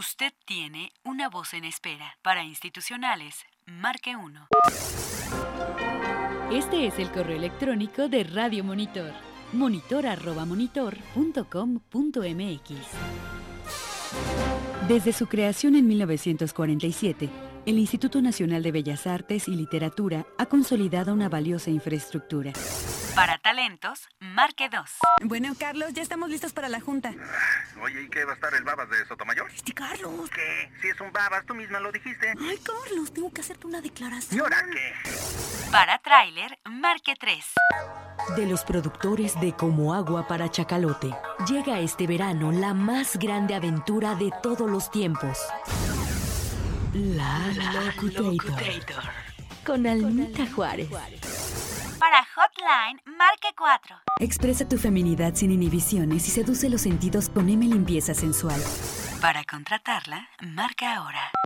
Usted tiene una voz en espera. Para institucionales, marque 1. Este es el correo electrónico de Radio Monitor. monitor@monitor.com.mx. Desde su creación en 1947, el Instituto Nacional de Bellas Artes y Literatura ha consolidado una valiosa infraestructura. Para talentos, marque 2. Bueno, Carlos, ya estamos listos para la junta. Oye, ¿y qué va a estar el babas de Sotomayor? Carlos. ¿Qué? Si es un babas, tú misma lo dijiste. Ay, Carlos, tengo que hacerte una declaración. ¿Y ahora qué? Para tráiler, marque 3. De los productores de Como Agua para Chacalote, llega este verano la más grande aventura de todos los tiempos. La Locutator. Con Almita Juárez. Para hotline, marque 4. Expresa tu feminidad sin inhibiciones y seduce los sentidos con M Limpieza Sensual. Para contratarla, marca ahora.